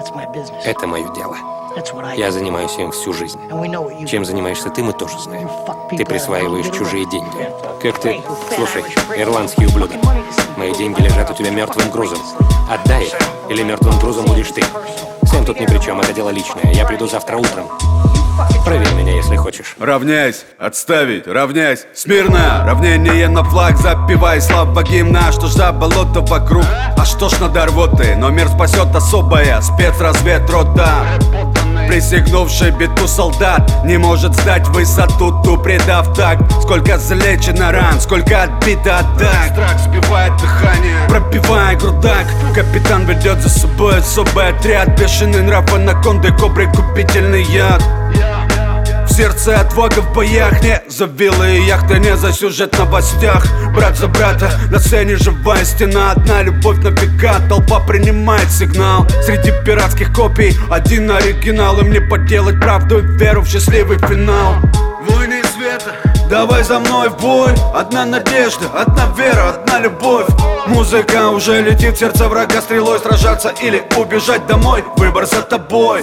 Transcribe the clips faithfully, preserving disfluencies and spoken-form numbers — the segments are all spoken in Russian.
Это мое дело. Я занимаюсь им всю жизнь. Чем занимаешься ты, мы тоже знаем. Ты присваиваешь чужие деньги. Как ты... Слушай, ирландский ублюдок, мои деньги лежат у тебя мертвым грузом. Отдай их, или мертвым грузом будешь ты. Сэм тут ни при чем, это дело личное. Я приду завтра утром. Проверь меня, если хочешь. Равняйсь, отставить, равняйсь. Смирно, равнение на флаг. Запивай слава гимна. Что ж за болото вокруг? А что ж надо рвоты? Но мир спасет особая спецразведрота. Присягнувший биту солдат не может сдать высоту, ту предав так. Сколько залечено ран, сколько отбито атак. Страх сбивает дыхание, пробивая грудак. Капитан ведет за собой особый отряд. Бешеный нрав анаконды, кобры, губительный яд. В сердце отвага в боях, не за виллы и яхты, не за сюжет в новостях. Брат за брата, на сцене живая стена. Одна любовь на века, толпа принимает сигнал. Среди пиратских копий один оригинал. Им не подделать правду и веру в счастливый финал. Войны света, давай за мной в бой. Одна надежда, одна вера, одна любовь. Музыка уже летит в сердце врага стрелой. Сражаться или убежать домой, выбор за тобой.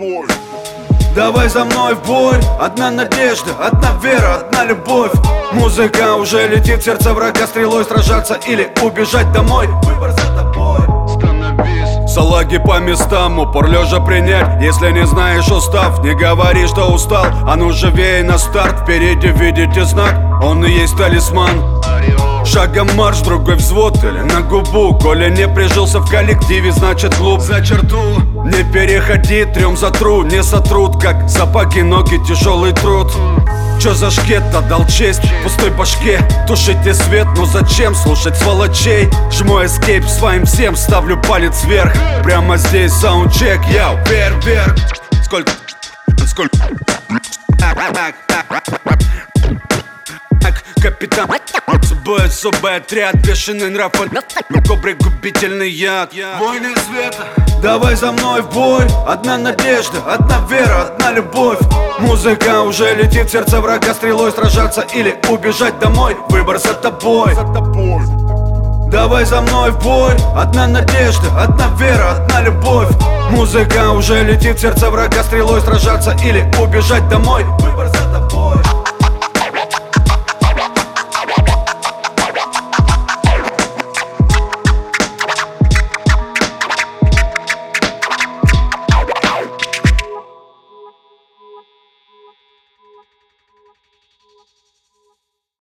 Давай за мной в бой. Одна надежда, одна вера, одна любовь. Музыка уже летит в сердце врага стрелой. Сражаться или убежать домой, выбор за тобой. Становись. Салаги по местам, упор лежа принять. Если не знаешь устав, не говори, что устал. А ну живее на старт, впереди видите знак. Он и есть талисман. Шагом марш, другой взвод или на губу. Коли не прижился в коллективе, значит глуп. За черту не переходи, трем затру. Не сотрут, как сапоги, ноги, тяжелый труд. Чё за шкет, отдал честь в пустой башке. Тушите свет, но зачем слушать сволочей? Жму эскейп своим всем, ставлю палец вверх. Прямо здесь саундчек, яу, вверх, вверх. Сколько, сколько капитан, собой особый отряд. Бешеный нрав, кобры, губительный яд. Войны света, давай за мной в бой. Одна надежда, одна вера, одна любовь. Музыка уже летит в сердце врага стрелой. Сражаться или убежать домой, выбор за тобой. Давай за мной в бой. Одна надежда, одна вера, одна любовь. Музыка уже летит в сердце врага стрелой. Сражаться или убежать домой, выбор за тобой.